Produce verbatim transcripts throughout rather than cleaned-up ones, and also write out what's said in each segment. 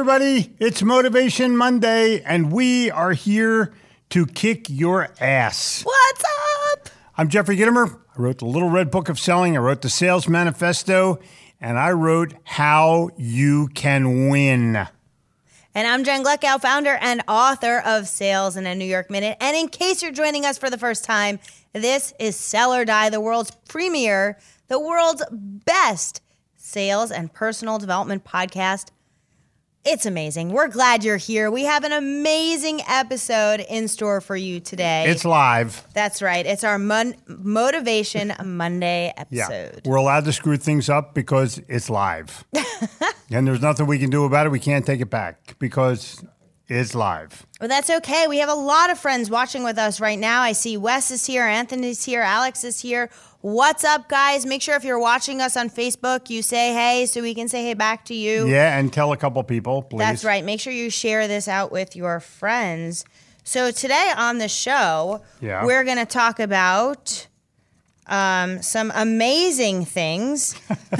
everybody. It's Motivation Monday, and we are here to kick your ass. What's up? I'm Jeffrey Gitomer. I wrote the Little Red Book of Selling. I wrote the Sales Manifesto, and I wrote How You Can Win. And I'm Jen Gluckow, founder and author of Sales in a New York Minute. And in case you're joining us for the first time, this is Sell or Die, the world's premier, the world's best sales and personal development podcast. It's amazing. We're glad you're here. We have an amazing episode in store for you today. It's live. That's right. It's our Mon- Motivation Monday episode. Yeah. We're allowed to screw things up because it's live. And there's nothing we can do about it. We can't take it back because it's live. Well, that's okay. We have a lot of friends watching with us right now. I see Wes is here, Anthony's here, Alex is here. What's up, guys? Make sure if you're watching us on Facebook, you say hey so we can say hey back to you. Yeah, and tell a couple people, please. That's right. Make sure you share this out with your friends. So today on the show, yeah. we're going to talk about um, some amazing things.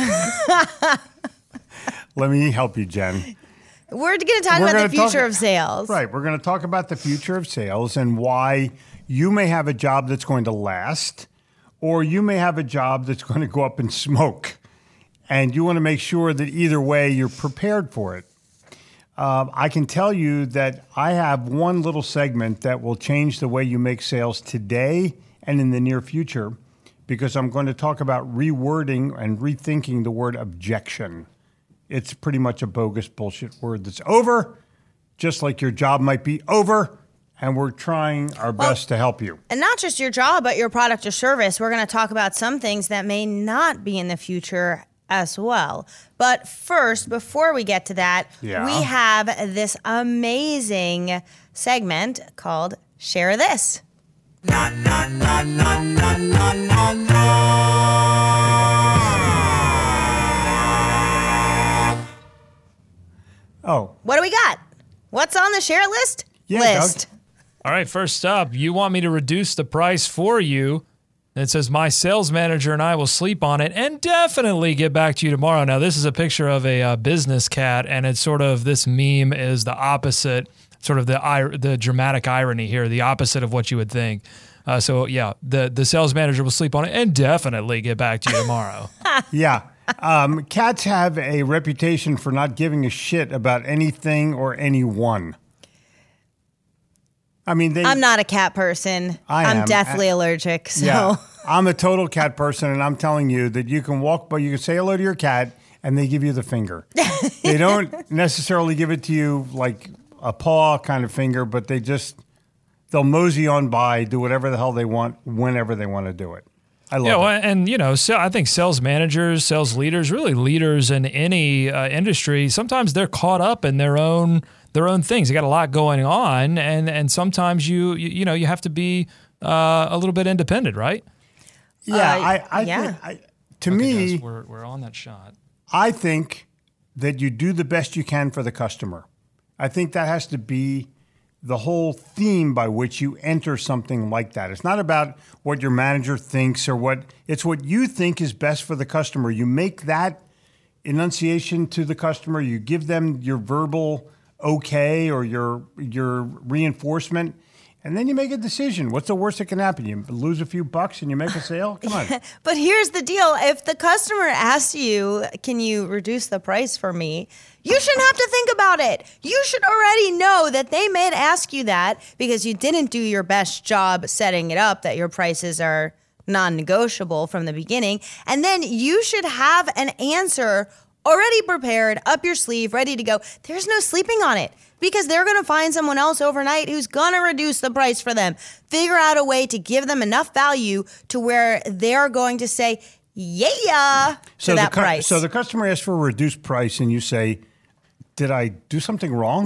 Let me help you, Jen. We're going to talk We're about the future talk, of sales. Right. We're going to talk about the future of sales and why you may have a job that's going to last, or you may have a job that's going to go up in smoke. And you want to make sure that either way you're prepared for it. Um, I can tell you that I have one little segment that will change the way you make sales today and in the near future, because I'm going to talk about rewording and rethinking the word objection. It's pretty much a bogus bullshit word that's over, just like your job might be over, and we're trying our well, best to help you. And not just your job, but your product or service. We're going to talk about some things that may not be in the future as well. But first, before we get to that, yeah. we have this amazing segment called Share This. Na, na, na, na, na, na, na, na. Oh. What do we got? What's on the share list? Yeah, list. Doug. All right, first up, you want me to reduce the price for you. It says, my sales manager and I will sleep on it and definitely get back to you tomorrow. Now, this is a picture of a uh, business cat, and it's sort of, this meme is the opposite, sort of the the dramatic irony here, the opposite of what you would think. Uh, so, yeah, the, the sales manager will sleep on it and definitely get back to you tomorrow. Yeah. Um, cats have a reputation for not giving a shit about anything or anyone. I mean, they, I'm not a cat person. I I'm am. deathly allergic. So yeah, I'm a total cat person, and I'm telling you that you can walk by, you can say hello to your cat, and they give you the finger. They don't necessarily give it to you like a paw kind of finger, but they just, they'll mosey on by, do whatever the hell they want, whenever they want to do it. I love yeah, well, it. And, you know, so I think sales managers, sales leaders, really leaders in any uh, industry, sometimes they're caught up in their own their own things. They got a lot going on, and and sometimes you you, you know you have to be uh, a little bit independent, right? Yeah, uh, I, I yeah. think I, to okay, me, guys, we're we're on that shot. I think that you do the best you can for the customer. I think that has to be the whole theme by which you enter something like that. It's not about what your manager thinks or what, it's what you think is best for the customer. You make that enunciation to the customer. You give them your verbal okay or your your reinforcement, and then you make a decision. What's the worst that can happen? You lose a few bucks and you make a sale? Come on. But here's the deal. If the customer asks you, can you reduce the price for me? You shouldn't have to think about it. You should already know that they may ask you that because you didn't do your best job setting it up, that your prices are non-negotiable from the beginning. And then you should have an answer already prepared, up your sleeve, ready to go. There's no sleeping on it because they're going to find someone else overnight who's going to reduce the price for them. Figure out a way to give them enough value to where they're going to say, yeah, so to that the cu- price. So the customer asks for a reduced price and you say, did I do something wrong?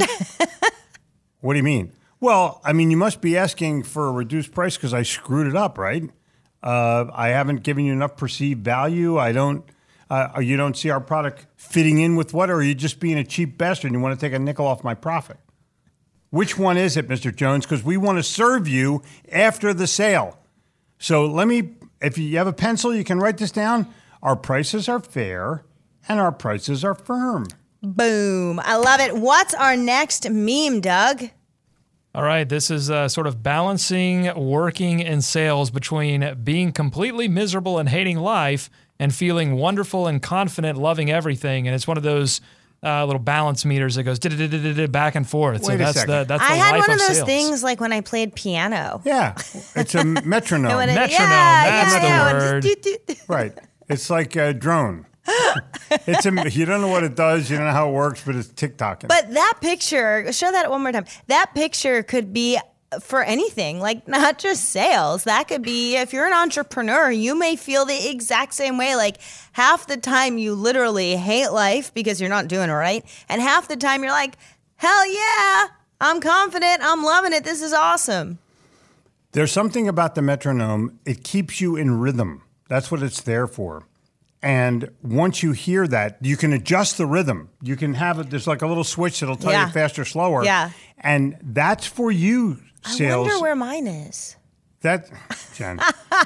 What do you mean? Well, I mean, you must be asking for a reduced price because I screwed it up, right? Uh, I haven't given you enough perceived value. I don't. Uh, you don't see our product fitting in with what, or are you just being a cheap bastard and you want to take a nickel off my profit? Which one is it, Mister Jones? Because we want to serve you after the sale. So let me, if you have a pencil, you can write this down. Our prices are fair and our prices are firm. Boom. I love it. What's our next meme, Doug? All right, this is uh, sort of balancing working in sales between being completely miserable and hating life and feeling wonderful and confident, loving everything. And it's one of those uh, little balance meters that goes back and forth. Wait so a that's second. the that's the I had life one of those sales. things like when I played piano. Yeah, it's a metronome. And when it- Metronome, yeah, that's yeah, the yeah, word. just do, do, do. Right. It's like a drone. It's a, you don't know what it does, you don't know how it works, but it's tick-tocking. But that picture, show that one more time. That picture could be for anything, like not just sales. That could be if you're an entrepreneur, you may feel the exact same way. Like half the time you literally hate life because you're not doing it right. And half the time you're like, hell yeah, I'm confident. I'm loving it. This is awesome. There's something about the metronome, it keeps you in rhythm. That's what it's there for. And once you hear that, you can adjust the rhythm. You can have it, there's like a little switch that'll tell Yeah. you faster, slower. Yeah. And that's for you, sales. I wonder where mine is. That, Jen,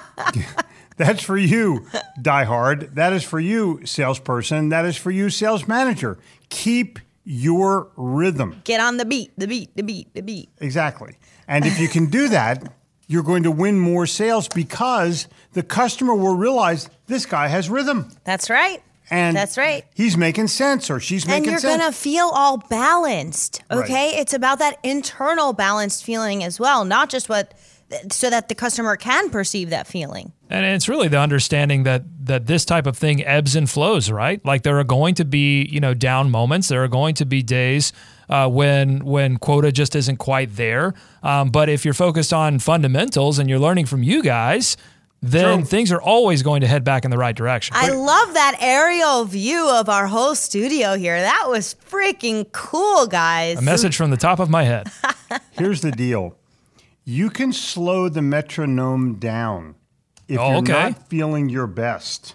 that's for you, Die Hard. That is for you, salesperson. That is for you, sales manager. Keep your rhythm. Get on the beat, the beat, the beat, the beat. Exactly. And if you can do that, you're going to win more sales because the customer will realize this guy has rhythm. That's right. And That's right. He's making sense or she's And making you're sense. going to feel all balanced, okay? Right. It's about that internal balanced feeling as well, not just what, so that the customer can perceive that feeling. And it's really the understanding that that this type of thing ebbs and flows, right? Like there are going to be, you know, down moments. There are going to be days uh, when when quota just isn't quite there. Um, but if you're focused on fundamentals and you're learning from you guys, then True. things are always going to head back in the right direction. I love that aerial view of our whole studio here. That was freaking cool, guys. A message from the top of my head. Here's the deal. You can slow the metronome down if Oh, you're okay. not feeling your best.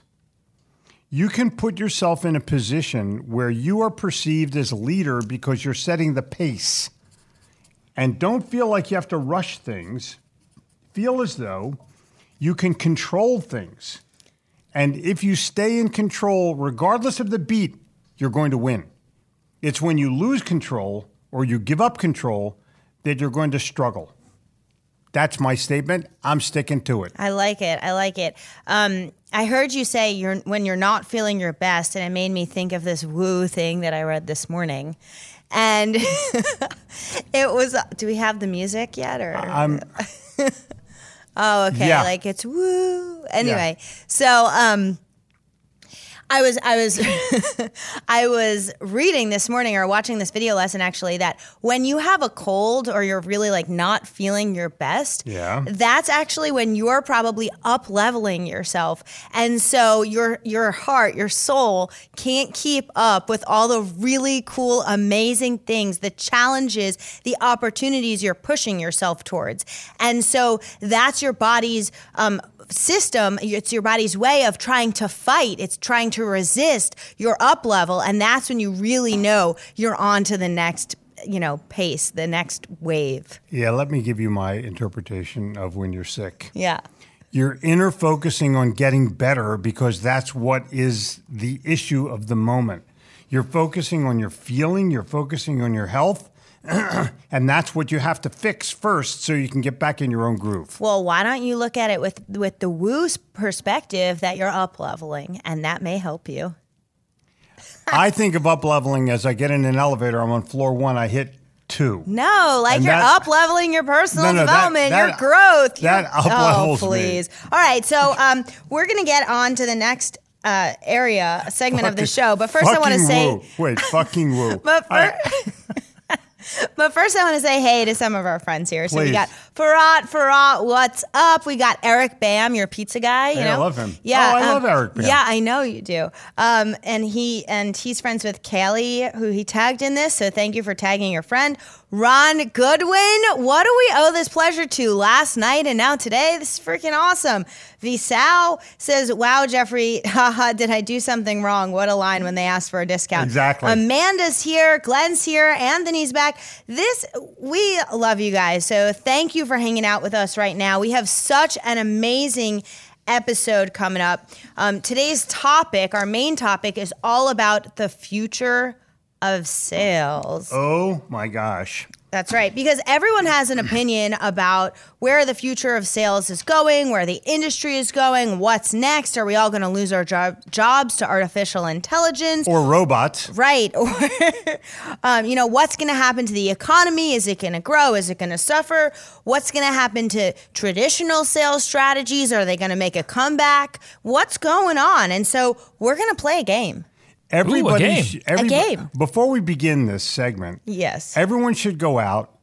You can put yourself in a position where you are perceived as a leader because you're setting the pace. And don't feel like you have to rush things. Feel as though you can control things. And if you stay in control, regardless of the beat, you're going to win. It's when you lose control or you give up control that you're going to struggle. That's my statement. I'm sticking to it. I like it. I like it. Um, I heard you say you're when you're not feeling your best, and it made me think of this woo thing that I read this morning. And it was, do we have the music yet? Or I'm Oh, okay. Yeah. Like it's woo. Anyway, so um I was I was I was reading this morning or watching this video lesson actually that when you have a cold or you're really like not feeling your best, Yeah. that's actually when you're probably up leveling yourself. And so your your heart, your soul can't keep up with all the really cool, amazing things, the challenges, the opportunities you're pushing yourself towards. And so that's your body's um system, it's your body's way of trying to fight. It's trying to resist your up level. And that's when you really know you're on to the next, you know, pace, the next wave. yeah, let me give you my interpretation of when you're sick. Yeah. You're inner focusing on getting better because that's what is the issue of the moment. You're focusing on your feeling, you're focusing on your health, and that's what you have to fix first so you can get back in your own groove. Well, why don't you look at it with with the woo perspective that you're up leveling, and that may help you. I think of up leveling as I get in an elevator, I'm on floor one, I hit two. No, like And you're that- up leveling your personal No, no, that- development, that- your growth. that your- up-levels Oh, me. please. All right, so um, we're gonna get on to the next uh, area segment of the Fucking- show, but first I want to fucking say. woo. Wait, fucking woo. But I- fir- But first, I want to say hey to some of our friends here. So we Please. got Farad, Farad, what's up? We got Eric Bam, your pizza guy. You Hey, I know, love him. Yeah, Oh, I um, love Eric Bam. Yeah, I know you do. Um, and he and he's friends with Kaylee, who he tagged in this. So thank you for tagging your friend. Ron Goodwin, what do we owe this pleasure to? Last night and now today, this is freaking awesome. Visal says, "Wow, Jeffrey, haha, did I do something wrong? What a line when they asked for a discount." Exactly. Amanda's here, Glenn's here, Anthony's back. This, we love you guys. So thank you for hanging out with us right now. We have such an amazing episode coming up. Um, today's topic, our main topic, is all about the future of sales. Oh my gosh. That's right, because everyone has an opinion about where the future of sales is going, where the industry is going, what's next. Are we all going to lose our job, jobs to artificial intelligence? Or robots. Right. Or, um, you know, what's going to happen to the economy? Is it going to grow? Is it going to suffer? What's going to happen to traditional sales strategies? Are they going to make a comeback? What's going on? And so we're going to play a game. Everybody, Ooh, a game. sh- every- A game. Before we begin this segment, Yes. everyone should go out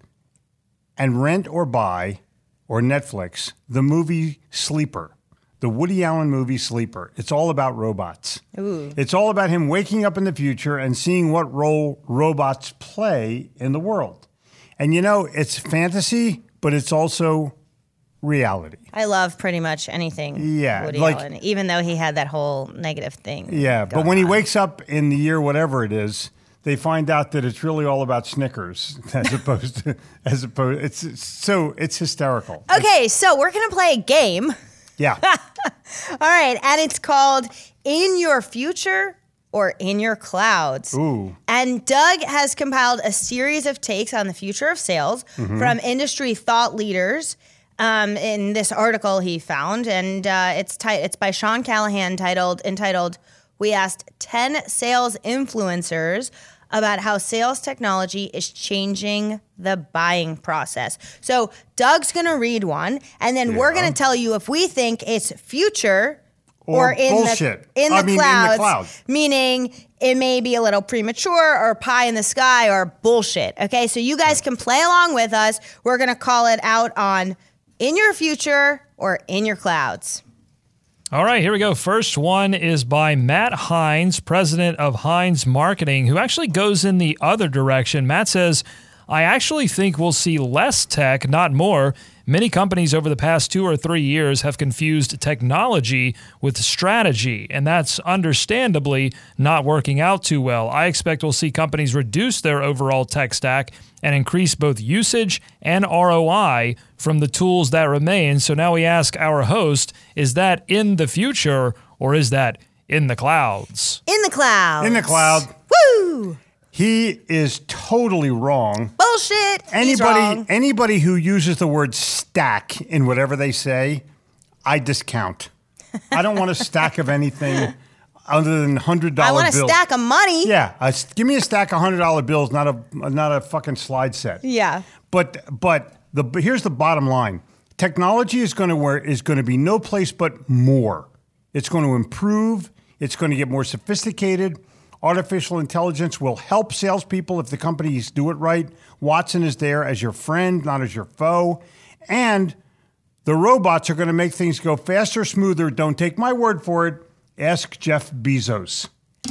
and rent or buy or Netflix the movie Sleeper, the Woody Allen movie Sleeper. It's all about robots. Ooh. It's all about him waking up in the future and seeing what role robots play in the world. And you know, it's fantasy, but it's also reality. I love pretty much anything Yeah, Woody like- Allen, even though he had that whole negative thing. Yeah, but going when he on. wakes up in the year whatever it is, they find out that it's really all about Snickers as opposed to as opposed. It's, it's so it's hysterical. Okay, so we're going to play a game. Yeah, All right, and it's called In Your Future or In Your Clouds. Ooh. And Doug has compiled a series of takes on the future of sales Mm-hmm. from industry thought leaders um, in this article he found. And uh, it's ti- it's by Sean Callahan titled entitled, We Asked ten Sales Influencers about how sales technology is changing the buying process. So Doug's going to read one, and then we're Yeah. going to tell you if we think it's future or, Or in bullshit. the in the, I mean, in the clouds, clouds. meaning it may be a little premature or pie in the sky or bullshit. Okay, so you guys can play along with us. We're going to call it out on In Your Future or In Your Clouds. All right, here we go. First one is by Matt Hines, president of Hines Marketing, who actually goes in the other direction. Matt says, I actually think we'll see less tech, not more. Many companies over the past two or three years have confused technology with strategy, and that's understandably not working out too well. I expect we'll see companies reduce their overall tech stack and increase both usage and R O I from the tools that remain. So now we ask our host, is that in the future or is that in the clouds? In the clouds. in the cloud. Woo! He is totally wrong. Bullshit. He's Anybody wrong. anybody who uses the word stack in whatever they say, I discount. I don't want a stack of anything other than hundred dollar I bills. want a stack of money. Yeah, a, give me a stack of hundred dollar bills, not a not a fucking slide set. Yeah. But but the but here's the bottom line: technology is going to where is going to be no place but more. It's going to improve. It's going to get more sophisticated. Artificial intelligence will help salespeople if the companies do it right. Watson is there as your friend, not as your foe, and the robots are going to make things go faster, smoother. Don't take my word for it. Ask Jeff Bezos.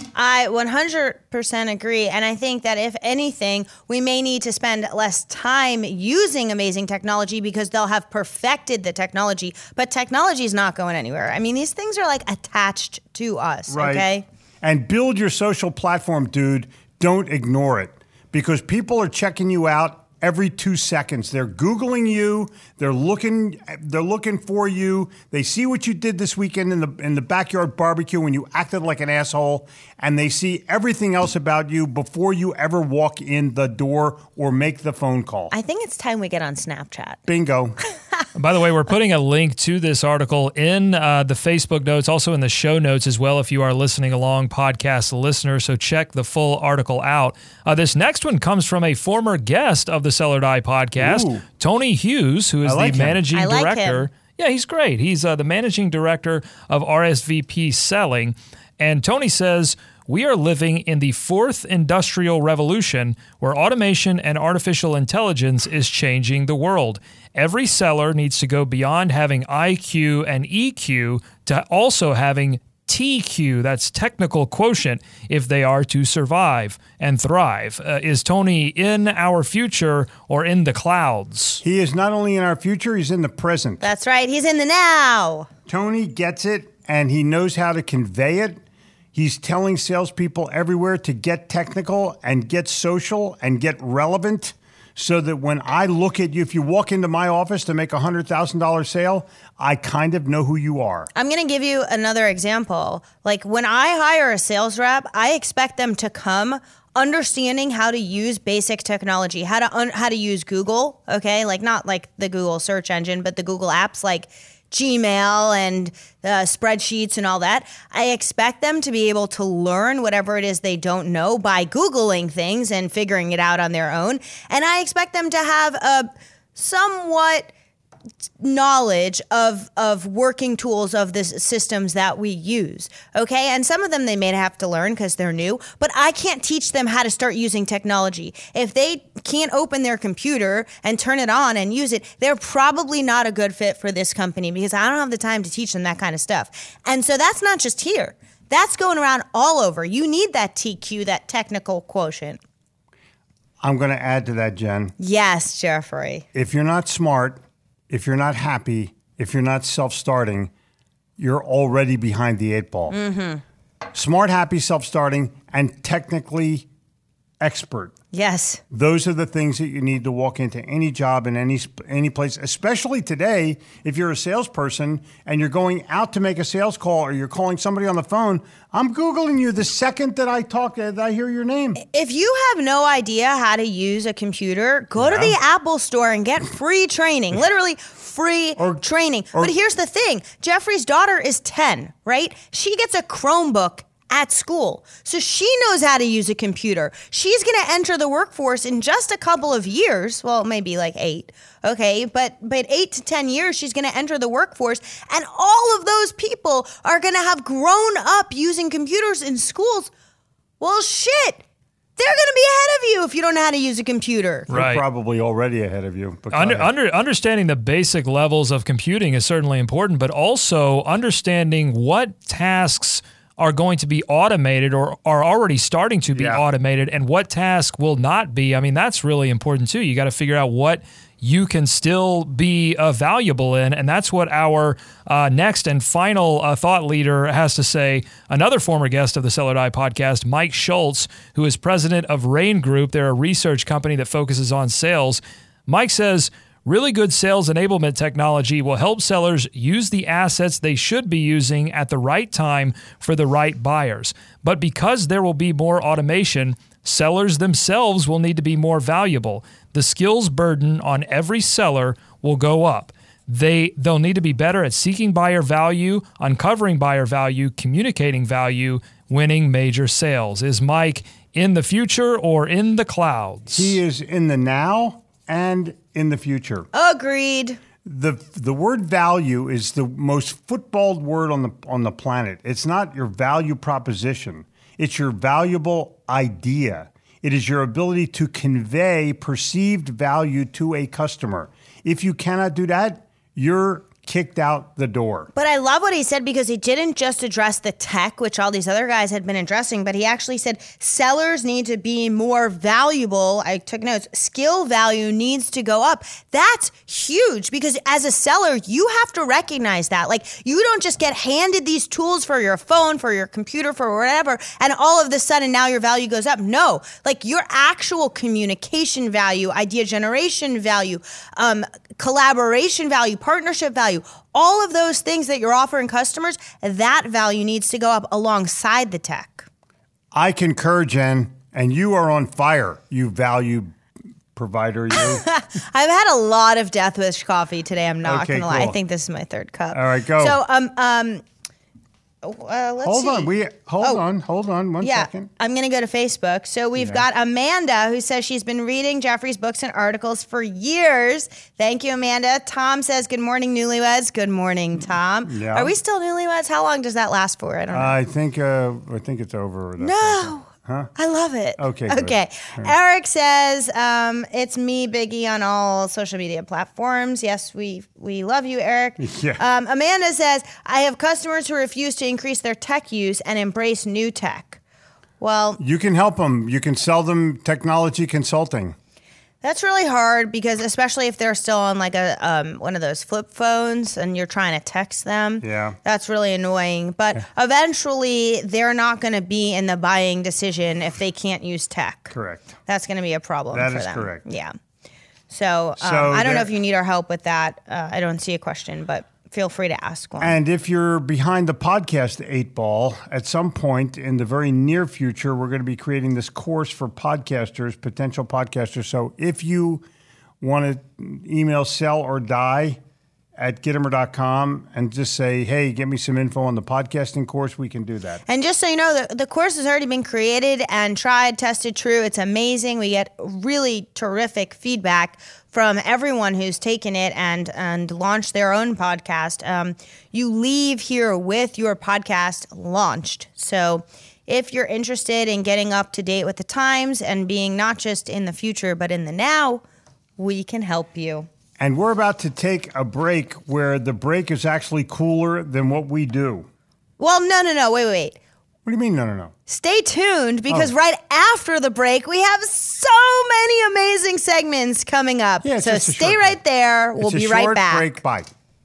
I one hundred percent agree. And I think that if anything, we may need to spend less time using amazing technology because they'll have perfected the technology. But technology is not going anywhere. I mean, these things are like attached to us, Right. okay? And build your social platform, dude. Don't ignore it because people are checking you out every two seconds. They're Googling you. They're looking. They're looking for you. They see what you did this weekend in the in the backyard barbecue when you acted like an asshole, and they see everything else about you before you ever walk in the door or make the phone call. I think it's time we get on Snapchat. Bingo. By the way, we're putting a link to this article in uh, the Facebook notes, also in the show notes as well, if you are listening along, podcast listener. So check the full article out. Uh, this next one comes from a former guest of the Sell or Die podcast, Ooh. Tony Hughes, who is I like the him. managing I like director. him. Yeah, he's great. He's uh, the managing director of R S V P Selling. And Tony says, we are living in the fourth industrial revolution where automation and artificial intelligence is changing the world. Every seller needs to go beyond having I Q and E Q to also having T Q, that's technical quotient, if they are to survive and thrive. Uh, is Tony in our future or in the clouds? He is not only in our future, he's in the present. That's right. He's in the now. Tony gets it, and he knows how to convey it. He's telling salespeople everywhere to get technical and get social and get relevant so that when I look at you, if you walk into my office to make a one hundred thousand dollars sale, I kind of know who you are. I'm going to give you another example. Like when I hire a sales rep, I expect them to come understanding how to use basic technology, how to un- how to use Google, okay? Like not like the Google search engine, but the Google apps like Gmail and uh, spreadsheets and all that. I expect them to be able to learn whatever it is they don't know by Googling things and figuring it out on their own. And I expect them to have a somewhat knowledge of of working tools of the systems that we use, okay? And some of them they may have to learn because they're new, but I can't teach them how to start using technology. If they can't open their computer and turn it on and use it, they're probably not a good fit for this company because I don't have the time to teach them that kind of stuff. And so that's not just here. That's going around all over. You need that T Q, that technical quotient. I'm going to add to that, Jen. Yes, Jeffrey. If you're not smart, if you're not happy, if you're not self-starting, you're already behind the eight ball. Mm-hmm. Smart, happy, self-starting, and technically expert. Yes. Those are the things that you need to walk into any job in any any place, especially today if you're a salesperson and you're going out to make a sales call or you're calling somebody on the phone. I'm Googling you the second that I talk, that I hear your name. If you have no idea how to use a computer, go yeah. to the Apple store and get free training. Literally free or, training. Or, but here's the thing. Jeffrey's daughter is ten, right? She gets a Chromebook at school. So she knows how to use a computer. She's going to enter the workforce in just a couple of years. Well, maybe like eight. Okay. But, but eight to ten years, she's going to enter the workforce. And all of those people are going to have grown up using computers in schools. Well, shit. They're going to be ahead of you if you don't know how to use a computer. Right. They're probably already ahead of you. Under, under, understanding the basic levels of computing is certainly important, but also understanding what tasks are going to be automated or are already starting to be yeah. automated and what task will not be. I mean, that's really important too. You got to figure out what you can still be uh, valuable in. And that's what our uh, next and final uh, thought leader has to say. Another former guest of the Sell or Die podcast, Mike Schultz, who is president of Rain Group. They're a research company that focuses on sales. Mike says, really good sales enablement technology will help sellers use the assets they should be using at the right time for the right buyers. But because there will be more automation, sellers themselves will need to be more valuable. The skills burden on every seller will go up. They, they'll need to be better at seeking buyer value, uncovering buyer value, communicating value, winning major sales. Is Mike in the future or in the clouds? He is in the now and in the future. Agreed. The the word value is the most footballed word on the on the planet. It's not your value proposition. It's your valuable idea. It is your ability to convey perceived value to a customer. If you cannot do that, you're kicked out the door. But I love what he said because he didn't just address the tech, which all these other guys had been addressing, but he actually said sellers need to be more valuable. I took notes. Skill value needs to go up. That's huge because as a seller, you have to recognize that. Like you don't just get handed these tools for your phone, for your computer, for whatever, and all of a sudden now your value goes up. No, like your actual communication value, idea generation value, um, collaboration value, partnership value, all of those things that you're offering customers, that value needs to go up alongside the tech. I concur, Jen, and you are on fire, you value provider. You. I've had a lot of Death Wish coffee today. I'm not okay, going to lie. cool. I think this is my third cup. All right, go. So, um, um, Uh, let's hold see. on, we hold oh, on, hold on one yeah, second. I'm going to go to Facebook. So we've yeah. got Amanda who says she's been reading Jeffrey's books and articles for years. Thank you, Amanda. Tom says, good morning, newlyweds. Good morning, Tom. Yeah. Are we still newlyweds? How long does that last for? I don't know. I think uh, I think it's over. No. Huh? I love it. Okay. Okay. Good. Eric says, um, it's me, Biggie, on all social media platforms. Yes, we we love you, Eric. Yeah. Um, Amanda says, I have customers who refuse to increase their tech use and embrace new tech. Well, you can help them. You can sell them technology consulting. that's really hard because especially if they're still on like a um, one of those flip phones and you're trying to text them. Yeah. That's really annoying. But yeah. eventually they're not going to be in the buying decision if they can't use tech. Correct. That's going to be a problem that for them. That is correct. Yeah. So, um, so I don't know if you need our help with that. Uh, I don't see a question, but feel free to ask one. And if you're behind the podcast eight ball, at some point in the very near future, we're going to be creating this course for podcasters, potential podcasters. So if you want to email sell or die at Gittimer dot com and just say, hey, get me some info on the podcasting course, we can do that. And just so you know, the, the course has already been created and tried, tested, true. It's amazing. We get really terrific feedback from everyone who's taken it and, and launched their own podcast. Um, you leave here with your podcast launched. So if you're interested in getting up to date with the times and being not just in the future, but in the now, we can help you. And we're about to take a break where the break is actually cooler than what we do. Well, no, no, no. Wait, wait, wait. What do you mean, no, no, no? Stay tuned because Oh. right after the break, we have so many amazing segments coming up. Yeah, it's so just a stay short right break. there. We'll It's a be right short back. break. Bye.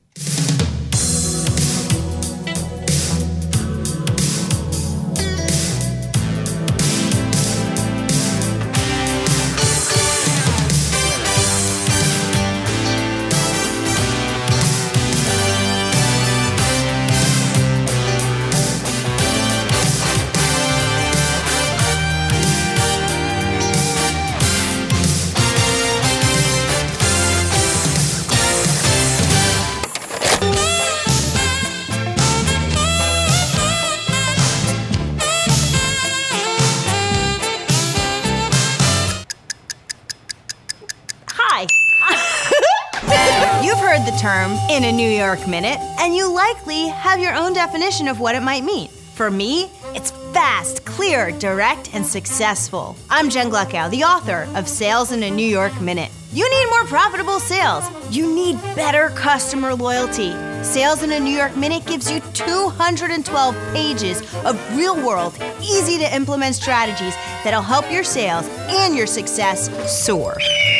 Hi. You've heard the term in a New York minute, and you likely have your own definition of what it might mean. For me, it's fast, clear, direct, and successful. I'm Jen Gluckow, the author of Sales in a New York Minute. You need more profitable sales. You need better customer loyalty. Sales in a New York Minute gives you two hundred twelve pages of real-world, easy-to-implement strategies that'll help your sales and your success soar.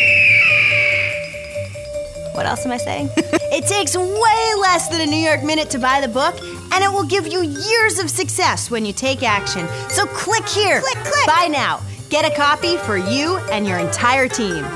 What else am I saying? It takes way less than a New York Minute to buy the book, and it will give you years of success when you take action. So click here. Click, click. Buy now. Get a copy for you and your entire team.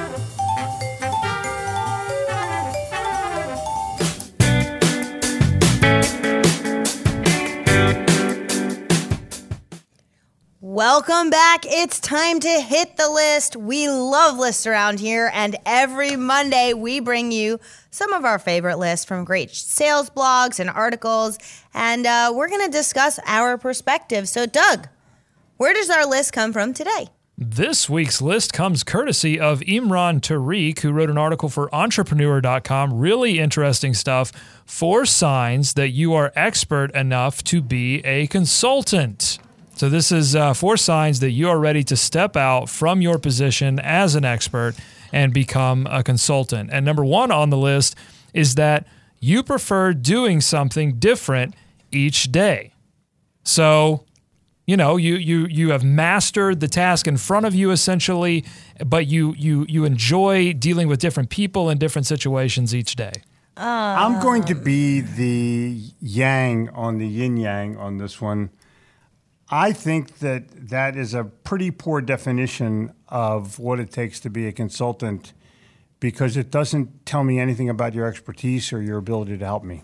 Welcome back. It's time to hit the list. We love lists around here, and every Monday we bring you some of our favorite lists from great sales blogs and articles, and uh, we're going to discuss our perspective. So, Doug, where does our list come from today? This week's list comes courtesy of Imran Tariq, who wrote an article for entrepreneur dot com. Really interesting stuff. Four signs that you are expert enough to be a consultant. So this is uh, four signs that you are ready to step out from your position as an expert and become a consultant. And number one on the list is that you prefer doing something different each day. So, you know, you you you have mastered the task in front of you essentially, but you you you enjoy dealing with different people in different situations each day. I'm going to be the yang on the yin yang on this one. I think that that is a pretty poor definition of what it takes to be a consultant because it doesn't tell me anything about your expertise or your ability to help me.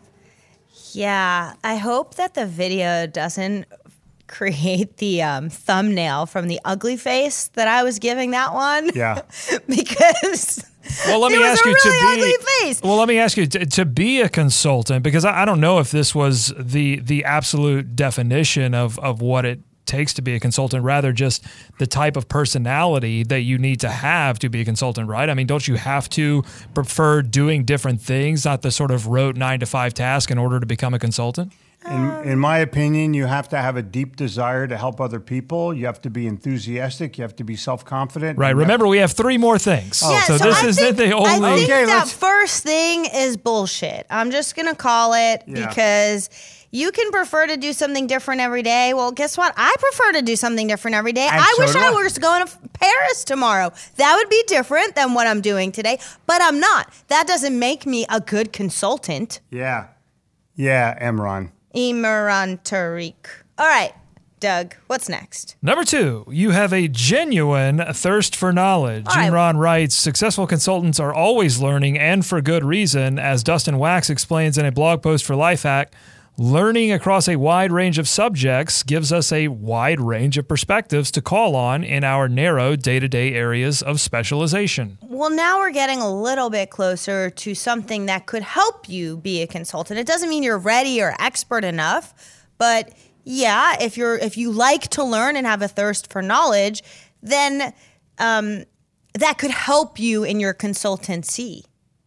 Yeah, I hope that the video doesn't create the um, thumbnail from the ugly face that I was giving that one. Yeah. Because Well, let me it was ask a you really to be. ugly face. Well, let me ask you to, to be a consultant, because I, I don't know if this was the the absolute definition of of what it takes to be a consultant, rather just the type of personality that you need to have to be a consultant, right? I mean, don't you have to prefer doing different things, not the sort of rote nine to five task in order to become a consultant? In, in my opinion, you have to have a deep desire to help other people. You have to be enthusiastic. You have to be self-confident. Right. You have- Remember, we have three more things. Yeah, so, this I isn't think, the only. I think Okay, that let's- first thing is bullshit. I'm just going to call it Yeah. because you can prefer to do something different every day. Well, guess what? I prefer to do something different every day. And I so wish do I I. was going to Paris tomorrow. That would be different than what I'm doing today, but I'm not. That doesn't make me a good consultant. Yeah. Yeah, Emron. Imran Tariq. All right, Doug. What's next? Number two, you have a genuine thirst for knowledge. All Gene right. Ron writes, successful consultants are always learning, and for good reason. As Dustin Wax explains in a blog post for Lifehack, learning across a wide range of subjects gives us a wide range of perspectives to call on in our narrow day-to-day areas of specialization. Well, now we're getting a little bit closer to something that could help you be a consultant. It doesn't mean you're ready or expert enough, but yeah, if you're if you like to learn and have a thirst for knowledge, then um, that could help you in your consultancy.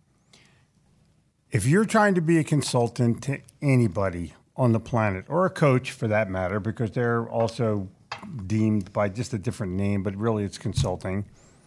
If you're trying to be a consultant to anybody on the planet, or a coach for that matter, because they're also deemed by just a different name, but really it's consulting,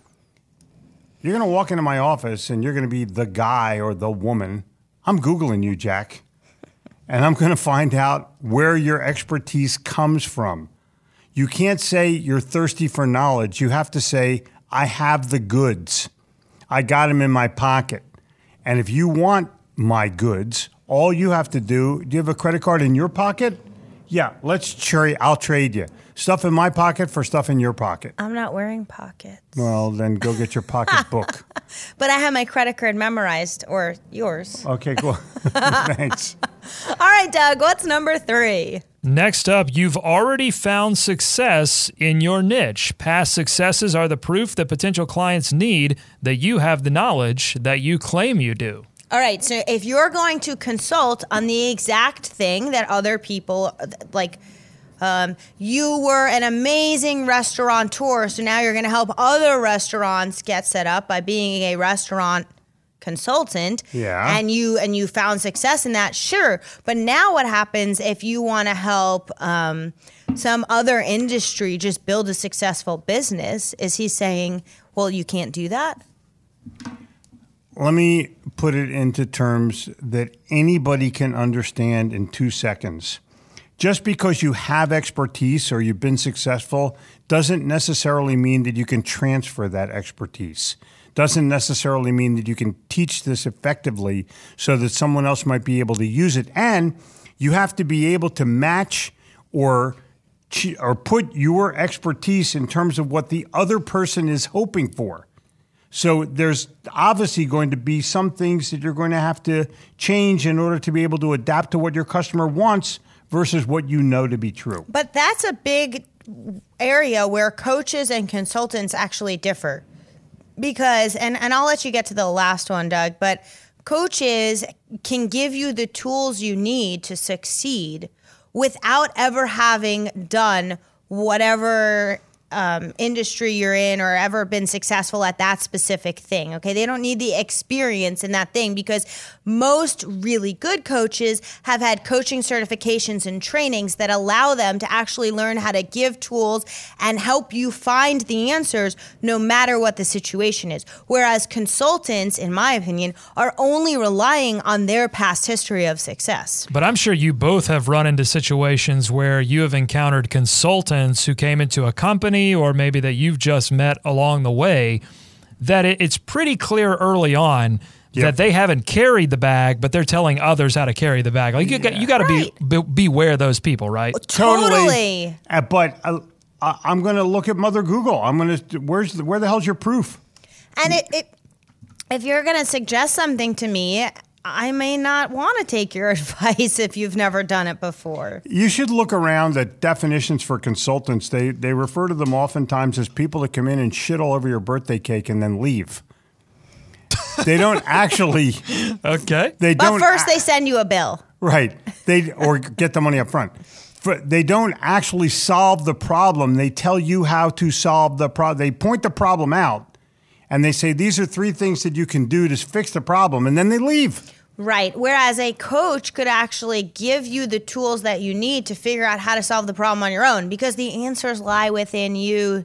you're going to walk into my office and you're going to be the guy or the woman. I'm Googling you, Jack, and I'm going to find out where your expertise comes from. You can't say you're thirsty for knowledge. You have to say, I have the goods. I got them in my pocket. And if you want my goods, all you have to do, do you have a credit card in your pocket? Yeah, let's trade. I'll trade you. Stuff in my pocket for stuff in your pocket. I'm not wearing pockets. Well, then go get your pocketbook. But I have my credit card memorized, or yours. Okay, cool. Thanks. All right, Doug, what's number three? Next up, you've already found success in your niche. Past successes are the proof that potential clients need that you have the knowledge that you claim you do. All right, so if you're going to consult on the exact thing that other people, like um, you were an amazing restaurateur, so now you're going to help other restaurants get set up by being a restaurant consultant, Yeah. and you and you found success in that, sure. But now what happens if you want to help um, some other industry just build a successful business? Is he saying, well, you can't do that? Let me put it into terms that anybody can understand in two seconds. Just because you have expertise or you've been successful doesn't necessarily mean that you can transfer that expertise. Doesn't necessarily mean that you can teach this effectively so that someone else might be able to use it. And you have to be able to match or or put your expertise in terms of what the other person is hoping for. So there's obviously going to be some things that you're going to have to change in order to be able to adapt to what your customer wants versus what you know to be true. But that's a big area where coaches and consultants actually differ. Because, and, and I'll let you get to the last one, Doug, but coaches can give you the tools you need to succeed without ever having done whatever Um, industry you're in or ever been successful at that specific thing. Okay, they don't need the experience in that thing, because most really good coaches have had coaching certifications and trainings that allow them to actually learn how to give tools and help you find the answers no matter what the situation is. Whereas consultants, in my opinion, are only relying on their past history of success. But I'm sure you both have run into situations where you have encountered consultants who came into a company, or maybe that you've just met along the way, that it, it's pretty clear early on Yep. that they haven't carried the bag, but they're telling others how to carry the bag. Like you got, you got to Right. be, be beware of those people, right? Totally. Uh, but uh, I- I'm going to look at Mother Google. I'm going to. Where's the, where the hell's your proof? And it, it, if you're going to suggest something to me, I may not want to take your advice if you've never done it before. You should look around at definitions for consultants. They they refer to them oftentimes as people that come in and shit all over your birthday cake and then leave. They don't actually. Okay. They But don't. first, a- they send you a bill. Right. They or get the money up front. For- They don't actually solve the problem. They tell you how to solve the problem. They point the problem out, and they say, these are three things that you can do to fix the problem, and then they leave. Right. Whereas a coach could actually give you the tools that you need to figure out how to solve the problem on your own, because the answers lie within you.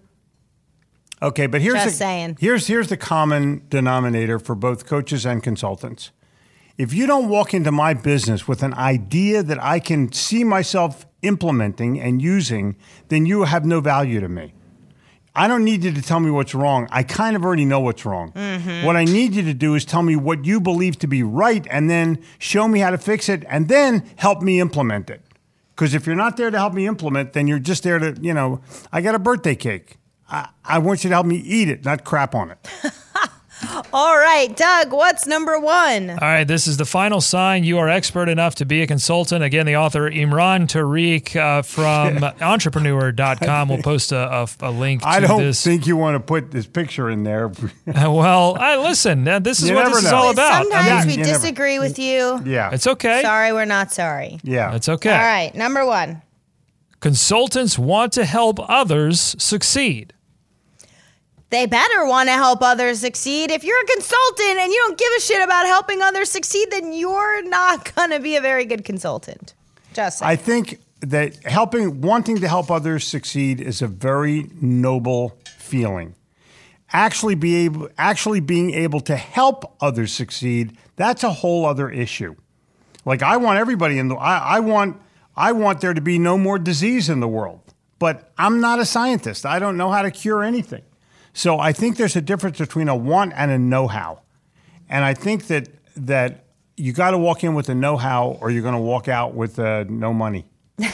Okay, but here's Just the, saying. here's here's the common denominator for both coaches and consultants. If you don't walk into my business with an idea that I can see myself implementing and using, then you have no value to me. I don't need you to tell me what's wrong. I kind of already know what's wrong. Mm-hmm. What I need you to do is tell me what you believe to be right, and then show me how to fix it, and then help me implement it. Because if you're not there to help me implement, then you're just there to, you know, I got a birthday cake. I, I want you to help me eat it, not crap on it. All right, Doug, what's number one? All right, this is the final sign you are expert enough to be a consultant. Again, the author Imran Tariq uh, from entrepreneur dot com will post a, a, a link to I don't this. think you want to put this picture in there. Uh, well, I listen, uh, this is You what never this is know. all about. Sometimes Yeah, we you never- disagree with you. Yeah. It's okay. Sorry, we're not sorry. Yeah. It's okay. All right, number one. Consultants want to help others succeed. They better want to help others succeed. If you're a consultant and you don't give a shit about helping others succeed, then you're not going to be a very good consultant. Just saying. I think that helping, wanting to help others succeed is a very noble feeling. Actually, be able, actually being able to help others succeed, that's a whole other issue. Like I want everybody in the, I, I want, I want there to be no more disease in the world, but I'm not a scientist. I don't know how to cure anything. So I think there's a difference between a want and a know-how. And I think that that you got to walk in with a know-how or you're going to walk out with uh, no money.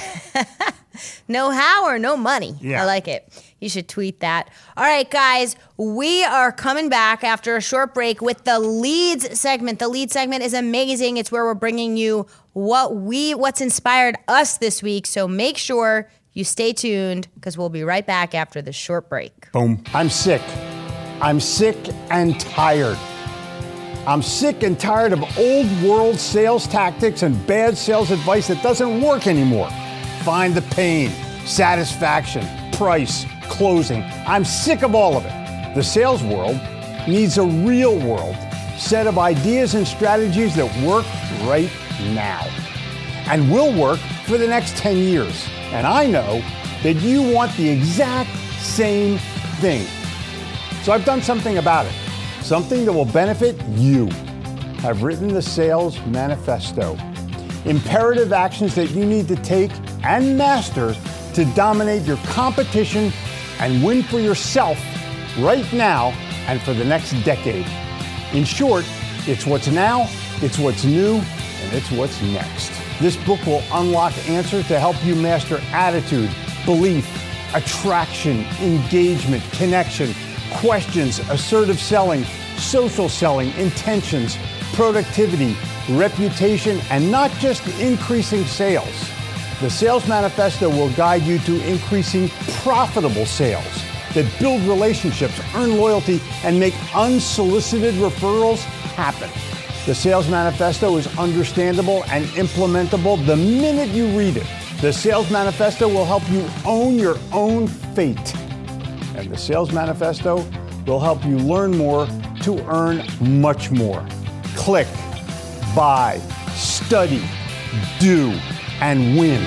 No how or no money. Yeah. I like it. You should tweet that. All right, guys, we are coming back after a short break with the leads segment. The lead segment is amazing. It's where we're bringing you what we what's inspired us this week. So make sure you stay tuned because we'll be right back after this short break. Boom. I'm sick. I'm sick and tired. I'm sick and tired of old world sales tactics and bad sales advice that doesn't work anymore. Find the pain, satisfaction, price, closing. I'm sick of all of it. The sales world needs a real world set of ideas and strategies that work right now and will work for the next ten years. And I know that you want the exact same thing. So I've done something about it, something that will benefit you. I've written the Sales Manifesto, imperative actions that you need to take and master to dominate your competition and win for yourself right now and for the next decade. In short, it's what's now, it's what's new, and it's what's next. This book will unlock answers to help you master attitude, belief, attraction, engagement, connection, questions, assertive selling, social selling, intentions, productivity, reputation, and not just increasing sales. The Sales Manifesto will guide you to increasing profitable sales that build relationships, earn loyalty, and make unsolicited referrals happen. The Sales Manifesto is understandable and implementable the minute you read it. The Sales Manifesto will help you own your own fate. And the Sales Manifesto will help you learn more to earn much more. Click, buy, study, do, and win.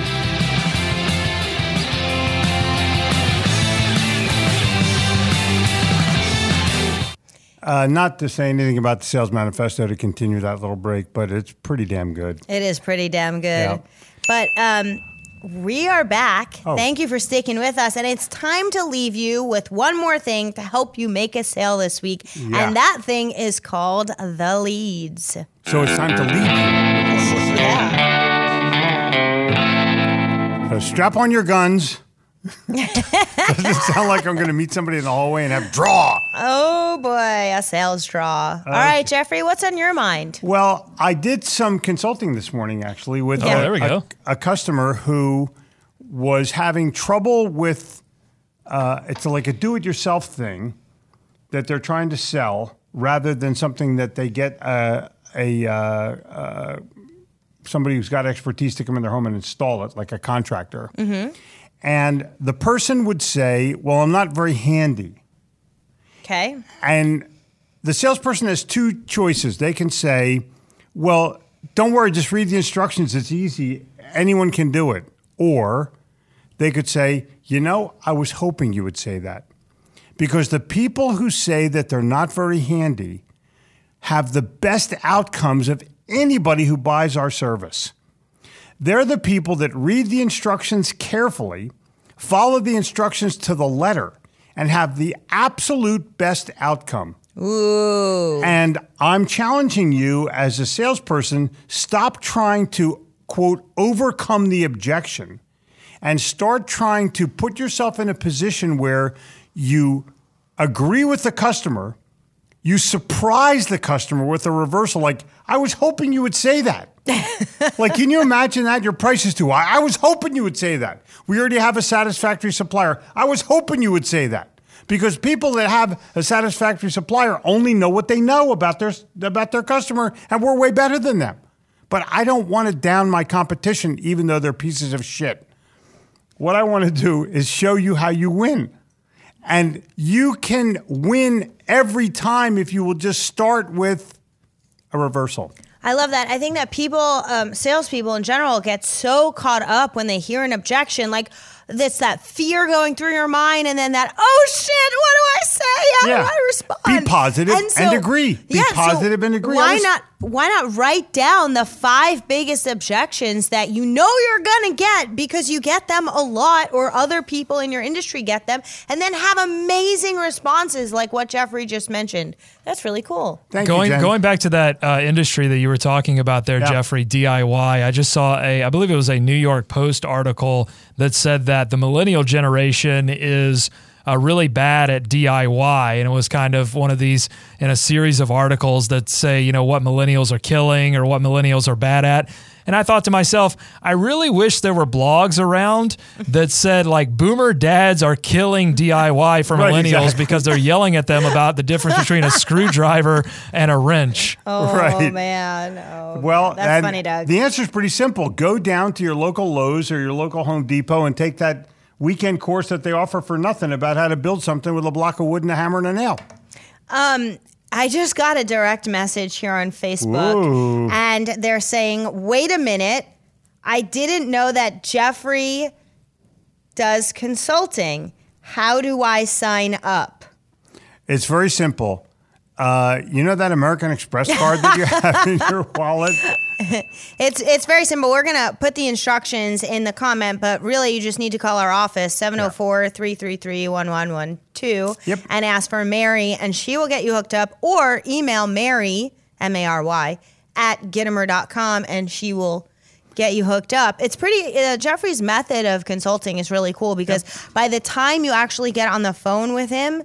Uh, not to say anything about the Sales Manifesto to continue that little break, but it's pretty damn good. It is pretty damn good. Yeah. But um, we are back. Oh. Thank you for sticking with us. And it's time to leave you with one more thing to help you make a sale this week. Yeah. And that thing is called the leads. So it's time to lead you. Yeah. So strap on your guns. Doesn't sound like I'm going to meet somebody in the hallway and have draw. Oh boy, a sales draw. All right, Jeffrey, what's on your mind? Well, I did some consulting this morning actually with Yeah. a, Oh, there we a- go. a customer who was having trouble with, uh, it's like a do-it-yourself thing that they're trying to sell rather than something that they get uh, a uh, uh, somebody who's got expertise to come in their home and install it, like a contractor. Mm-hmm. And the person would say, well, I'm not very handy. Okay. And the salesperson has two choices. They can say, well, don't worry, just read the instructions. It's easy. Anyone can do it. Or they could say, you know, I was hoping you would say that. Because the people who say that they're not very handy have the best outcomes of anybody who buys our service. They're the people that read the instructions carefully, follow the instructions to the letter, and have the absolute best outcome. Ooh. And I'm challenging you as a salesperson, stop trying to quote, overcome the objection and start trying to put yourself in a position where you agree with the customer, you surprise the customer with a reversal. Like, I was hoping you would say that. Like, can you imagine that? Your price is too high. I was hoping you would say that. We already have a satisfactory supplier. I was hoping you would say that. Because people that have a satisfactory supplier only know what they know about their about their customer, and we're way better than them. But I don't want to down my competition, even though they're pieces of shit. What I want to do is show you how you win. And you can win every time if you will just start with a reversal. I love that. I think that people, um, salespeople in general, get so caught up when they hear an objection, like that's that fear going through your mind, and then that, oh shit, what do I say? How yeah. do I respond? Be positive and, so, and agree. Be yeah, positive so and agree. Why not? Why not write down the five biggest objections that you know you're gonna get because you get them a lot, or other people in your industry get them, and then have amazing responses like what Jeffrey just mentioned. That's really cool. Thank going you, Jen. going back to that uh, industry that you were talking about there, yeah. Jeffrey, D I Y. I just saw a, I believe it was a New York Post article that said that the millennial generation is uh, really bad at D I Y, and it was kind of one of these in a series of articles that say, you know, what millennials are killing or what millennials are bad at. And I thought to myself, I really wish there were blogs around that said, like, boomer dads are killing D I Y for right, millennials exactly. because they're yelling at them about the difference between a screwdriver and a wrench. Oh, right. man. Oh, well, that's and funny, Doug. The answer is pretty simple. Go down to your local Lowe's or your local Home Depot and take that weekend course that they offer for nothing about how to build something with a block of wood and a hammer and a nail. Um, I just got a direct message here on Facebook, Ooh. and they're saying, wait a minute, I didn't know that Jeffrey does consulting. How do I sign up? It's very simple. Uh, you know that American Express card that you have in your wallet? It's it's very simple. We're going to put the instructions in the comment, but really you just need to call our office, seven oh four, three three three, one one one two, Yep. and ask for Mary, and she will get you hooked up, or email Mary, M A R Y, at Gittimer dot com, and she will get you hooked up. It's pretty, uh, Jeffrey's method of consulting is really cool because yep. by the time you actually get on the phone with him,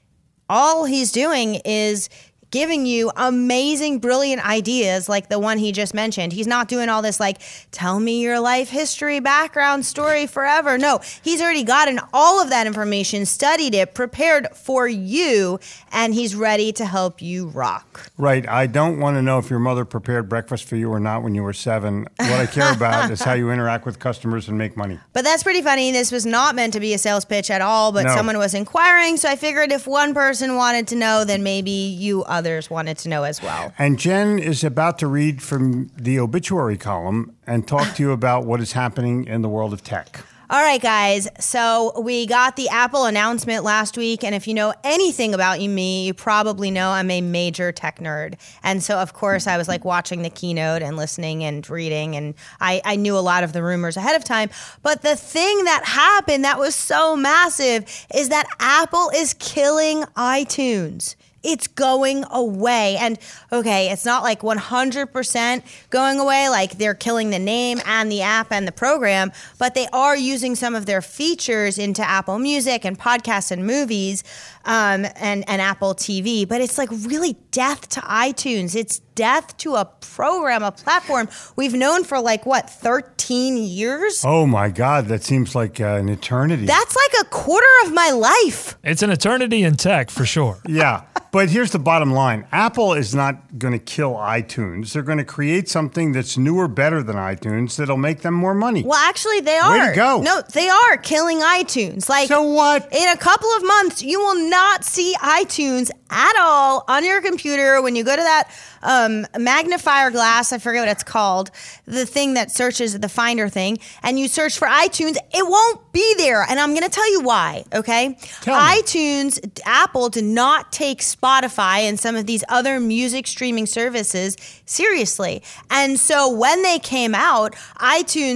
all he's doing is giving you amazing, brilliant ideas like the one he just mentioned. He's not doing all this like, tell me your life history, background story forever. No, he's already gotten all of that information, studied it, prepared for you, and he's ready to help you rock. Right. I don't want to know if your mother prepared breakfast for you or not when you were seven. What I care about is how you interact with customers and make money. But that's pretty funny. This was not meant to be a sales pitch at all, but no. someone was inquiring, so I figured if one person wanted to know, then maybe you others wanted to know as well. And Jen is about to read from the obituary column and talk to you about what is happening in the world of tech. All right, guys. So we got the Apple announcement last week. And if you know anything about me, you probably know I'm a major tech nerd. And so, of course, I was like watching the keynote and listening and reading. And I, I knew a lot of the rumors ahead of time. But the thing that happened that was so massive is that Apple is killing iTunes. It's going away. And okay, it's not like one hundred percent going away, like they're killing the name and the app and the program, but they are using some of their features into Apple Music and podcasts and movies um, and, and Apple T V. But it's like really death to iTunes. It's death to a program, a platform we've known for like, what, thirteen years? Oh my God, that seems like uh, an eternity. That's like a quarter of my life. It's an eternity in tech for sure. Yeah. But here's the bottom line. Apple is not going to kill iTunes. They're going to create something that's newer, better than iTunes that'll make them more money. Well, actually, they are. Way to go. No, they are killing iTunes. Like, so what? In a couple of months, you will not see iTunes at all on your computer when you go to that um, magnifier glass. I forget what it's called. The thing that searches the Finder thing. And you search for iTunes. It won't be there. And I'm going to tell you why, okay? Tell me. iTunes, Apple did not take Spotify and some of these other music streaming services seriously. And so when they came out, iTunes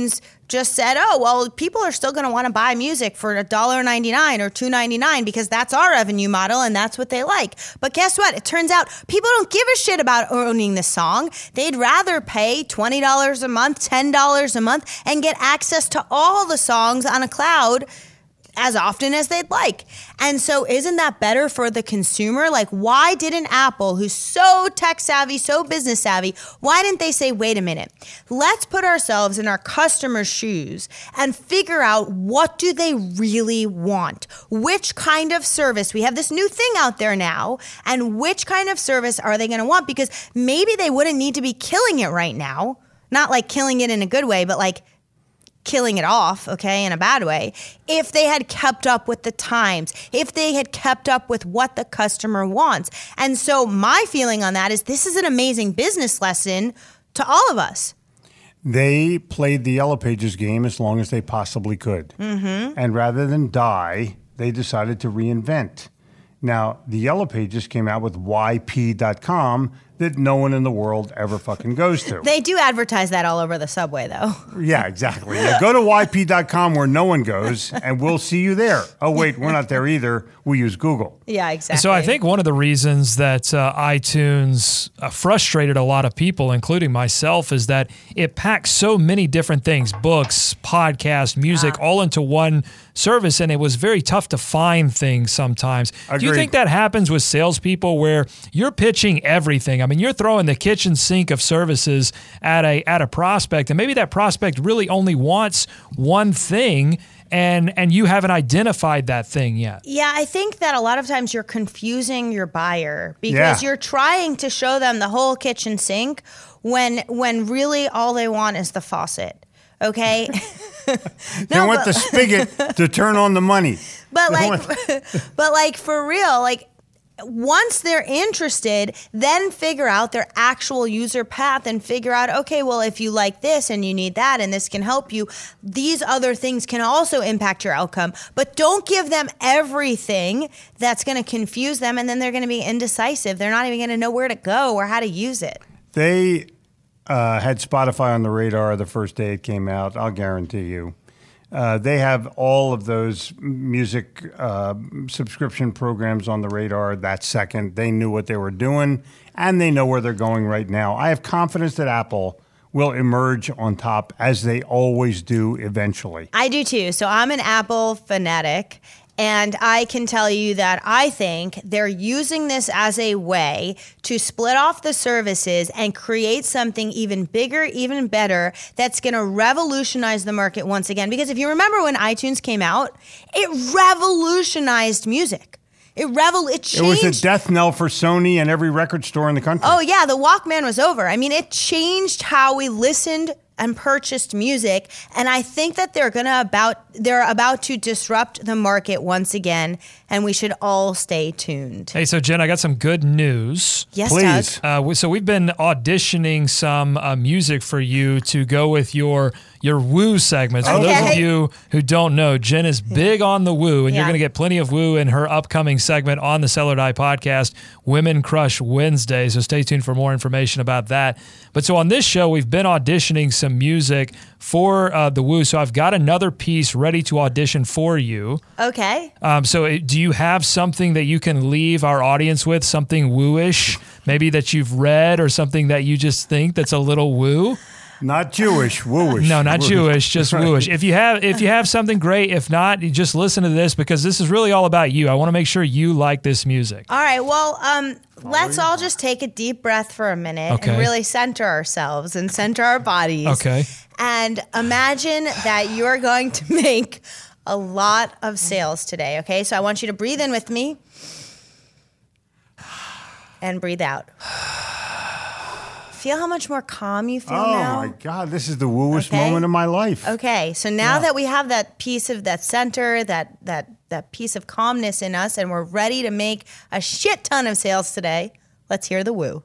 just said, oh, well, people are still going to want to buy music for one dollar and ninety-nine cents or two dollars and ninety-nine cents because that's our revenue model and that's what they like. But guess what? It turns out people don't give a shit about owning the song. They'd rather pay twenty dollars a month, ten dollars a month, and get access to all the songs on a cloud as often as they'd like. And so isn't that better for the consumer? Like, why didn't Apple, who's so tech savvy, so business savvy, why didn't they say, wait a minute, let's put ourselves in our customers' shoes and figure out what do they really want? Which kind of service? We have this new thing out there now, and which kind of service are they going to want? Because maybe they wouldn't need to be killing it right now. Not like killing it in a good way, but like killing it off, okay, in a bad way, if they had kept up with the times, if they had kept up with what the customer wants. And so my feeling on that is this is an amazing business lesson to all of us. They played the Yellow Pages game as long as they possibly could. Mm-hmm. And rather than die, they decided to reinvent. Now, the Yellow Pages came out with Y P dot com that no one in the world ever fucking goes to. They do advertise that all over the subway, though. Yeah, exactly. Yeah, go to Y P dot com where no one goes, and we'll see you there. Oh, wait, we're not there either. We use Google. Yeah, exactly. So I think one of the reasons that uh, iTunes uh, frustrated a lot of people, including myself, is that it packs so many different things, books, podcasts, music, all into one service, and it was very tough to find things sometimes. Agreed. Do you think that happens with salespeople where you're pitching everything? I mean, you're throwing the kitchen sink of services at a at a prospect, and maybe that prospect really only wants one thing, and and you haven't identified that thing yet. Yeah, I think that a lot of times you're confusing your buyer because Yeah. you're trying to show them the whole kitchen sink when when really all they want is the faucet. Okay? They want the spigot to turn on the money. But They like, want- but like for real, like once they're interested, then figure out their actual user path and figure out, okay, well, if you like this and you need that and this can help you, these other things can also impact your outcome. But don't give them everything that's going to confuse them, and then they're going to be indecisive. They're not even going to know where to go or how to use it. They uh, had Spotify on the radar the first day it came out, I'll guarantee you. Uh, they have all of those music uh, subscription programs on the radar that second. They knew what they were doing, and they know where they're going right now. I have confidence that Apple will emerge on top, as they always do eventually. I do too. So I'm an Apple fanatic. And I can tell you that I think they're using this as a way to split off the services and create something even bigger, even better, that's going to revolutionize the market once again. Because if you remember when iTunes came out, it revolutionized music. It revel it changed. It was a death knell for Sony and every record store in the country. Oh yeah, the Walkman was over. I mean, it changed how we listened and purchased music, and I think that they're gonna about they're about to disrupt the market once again, and we should all stay tuned. Hey, so Jen, I got some good news. Yes, Please. Doug. Uh, we- so we've been auditioning some uh, music for you to go with your your woo segments. For those of Okay. you who don't know, Jen is big on the woo, and you're Yeah. going to get plenty of woo in her upcoming segment on the Sell or Die podcast, Women Crush Wednesday. So stay tuned for more information about that. But so on this show, we've been auditioning some music for uh, the woo. So I've got another piece ready to audition for you. Okay. Um, so uh, do you have something that you can leave our audience with, something woo-ish, maybe that you've read or something that you just think that's a little woo? Not Jewish, wooish. No, not Woo. Jewish, just Right. wooish. If you have if you have something great, if not, you just listen to this because this is really all about you. I want to make sure you like this music. All right. Well, um, let's all just take a deep breath for a minute Okay. and really center ourselves and center our bodies. Okay. And imagine that you're going to make a lot of sales today. Okay. So I want you to breathe in with me and breathe out. Feel how much more calm you feel Oh, now? my God. This is the wooest Okay. moment of my life. Okay, so now that we have that piece of that center, that that that piece of calmness in us, and we're ready to make a shit ton of sales today, let's hear the woo.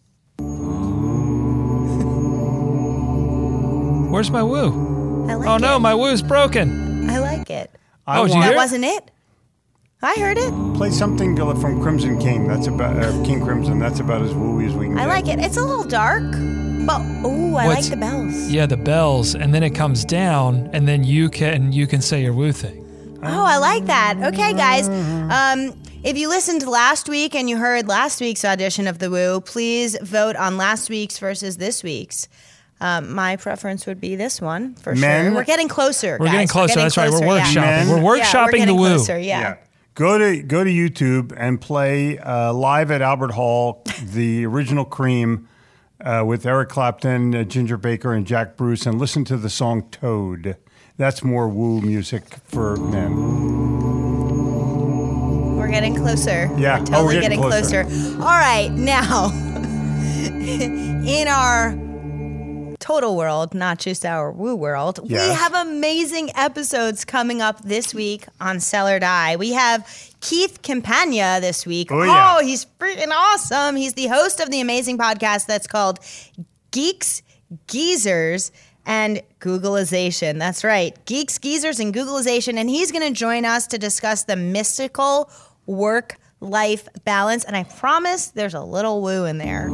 Where's my woo? I like Oh it. no, my woo's broken. I like it. I Oh, did you want- hear That it? wasn't it. I heard it. Play something from Crimson King. That's about uh, King Crimson. That's about as wooey as we can I get. like it. It's a little dark. But oh, I What's- like the bells. Yeah, the bells, and then it comes down, and then you can you can say your woo thing. Oh, I like that. Okay, guys. Um, if you listened last week and you heard last week's audition of the Woo, please vote on last week's versus this week's. Um, my preference would be this one for Men- sure. We're getting closer. We're guys. getting closer. getting That's right. We're closer, workshopping. yeah. Men- We're Yeah, we're workshopping getting the woo. closer, yeah. Go to go to YouTube and play uh, live at Albert Hall the original Cream uh, with Eric Clapton, uh, Ginger Baker, and Jack Bruce, and listen to the song Toad. That's more woo music for men. We're getting closer. Yeah. We're Oh, totally we're getting getting closer. All right, now, in our total world, not just our woo world, we Yes. have amazing episodes coming up this week on Sell or Die. We have Keith Campagna this week. Oh, yeah. Oh, he's freaking awesome. He's the host of the amazing podcast that's called Geeks, Geezers, and Googleization. That's right. Geeks, Geezers, and Googleization. And he's going to join us to discuss the mystical work-life balance. And I promise there's a little woo in there.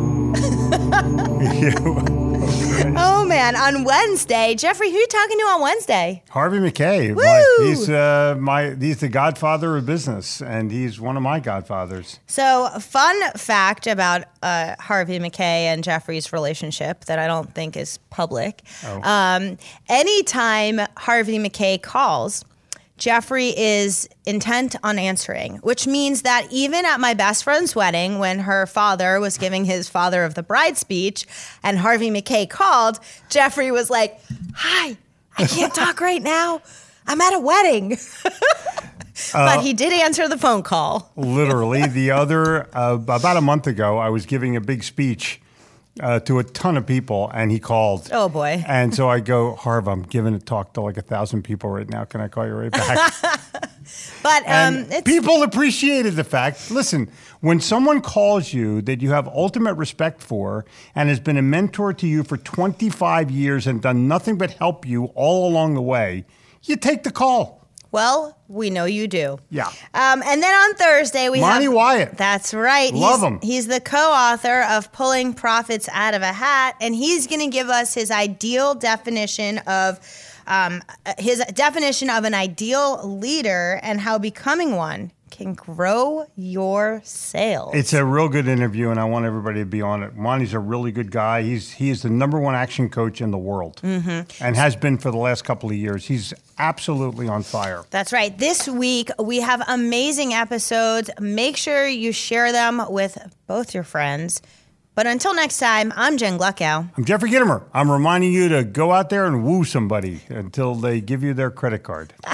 Oh, man. On Wednesday, Jeffrey, who are you talking to on Wednesday? Harvey McKay, Woo! my, he's uh, my he's the godfather of business, and he's one of my godfathers. So, fun fact about uh, Harvey McKay and Jeffrey's relationship that I don't think is public. Um, anytime Harvey McKay calls, Jeffrey is intent on answering, which means that even at my best friend's wedding, when her father was giving his father of the bride speech and Harvey McKay called, Jeffrey was like, "Hi, I can't talk right now. I'm at a wedding." But he did answer the phone call. Literally, the other uh, about a month ago, I was giving a big speech uh, to a ton of people, and he called. Oh, boy. And so I go, Harv, I'm giving a talk to like a thousand people right now. Can I call you right back? But um, And it's people appreciated the fact. Listen, when someone calls you that you have ultimate respect for and has been a mentor to you for twenty-five years and done nothing but help you all along the way, you take the call. well, we know you do. Yeah. Um, and then on Thursday we Monty have Wyatt. That's right. Love he's, him. He's the co-author of Pulling Profits Out of a Hat, and he's going to give us his ideal definition of um, his definition of an ideal leader and how becoming one can grow your sales. It's a real good interview, and I want everybody to be on it. Monty's a really good guy. He's he is the number one action coach in the world, mm-hmm. and has been for the last couple of years. He's absolutely on fire. That's right. This week, we have amazing episodes. Make sure you share them with both your friends. But until next time, I'm Jen Gluckow. I'm Jeffrey Gittimer. I'm reminding you to go out there and woo somebody until they give you their credit card.